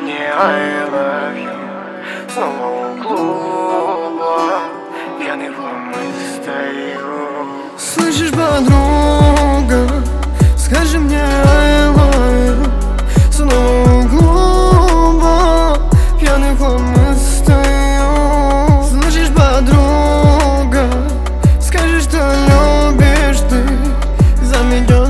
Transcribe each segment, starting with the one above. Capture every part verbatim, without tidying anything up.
мне I love you. Снова у клуба пьяный в ломы стою. Слышишь, подруга, скажи мне I love you. Снова у клуба пьяный в ломы стою. Слышишь, подруга, скажи, что любишь ты. Заметет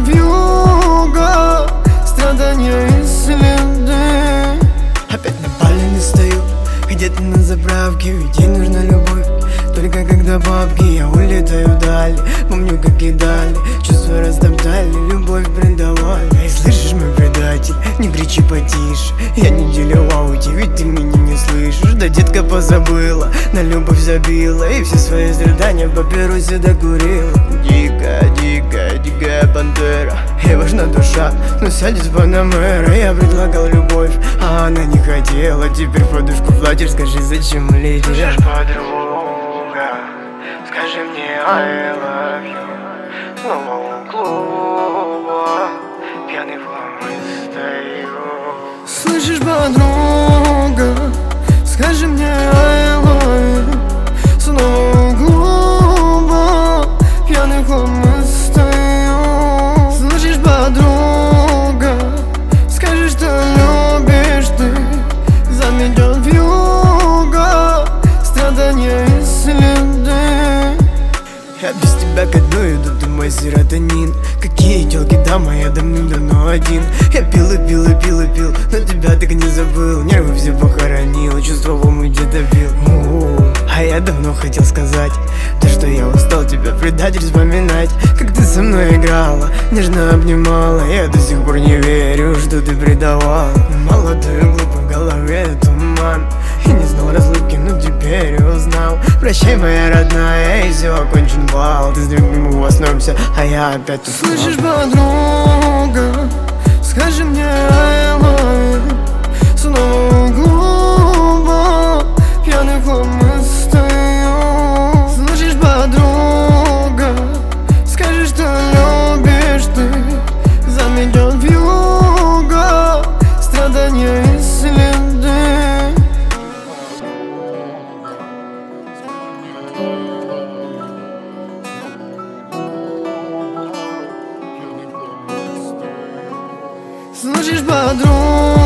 вьюга страдания и следы. Опять на пале не стою, где-то на заправке, ведь ей нужна любовь. Только когда бабки, я улетаю вдаль. Помню, как кидали, чувства растоптали, любовь предавали. Эй, слышишь, мой предатель, не кричи потише. Я неделю в ауте, ведь ты меня не слышишь. Да детка позабыла, на любовь забила, и все свои страдания в папиросе докурила. Дикая, дикая, дикая пантера, ей важна душа, но сядет в Панамера. Я предлагал любовь, а она не хотела. Теперь подушку платишь, скажи, зачем летишь? Слышишь, подруга, скажи мне I love you. Снова у клуба пьяный в ломы стою. Слышишь, подруга, скажи мне I love you. Снова у клуба пьяный в ломы стою. Слышишь, подруга, скажи, что любишь ты. Заметет вьюга страдания и следы. Я без тебя кайфую, да ты мой серотонин. Какие тёлки, дама, я давным-давно один. Я пил и пил и пил и пил, но тебя так и не забыл. Нервы все похоронил, чувства в омут где-то бил. У-у-у. А я давно хотел сказать то, что я устал тебя предать, вспоминать, как ты со мной играла, нежно обнимала. Я до сих пор не верю, что ты предавала. Молодой и глупо, в голове туман, и не знал разлуки, но теперь узнал. Прощай, моя родная, и все, окончен бал. Ты с другим воснемся, а я опять тут. Слышишь, подруга, скажи мне I love you. Снова у клуба пьяный в ломы стою. Слышишь, подруга, скажи, что любишь ты. Заметет вьюга страдания и следы. Слышишь, подруга.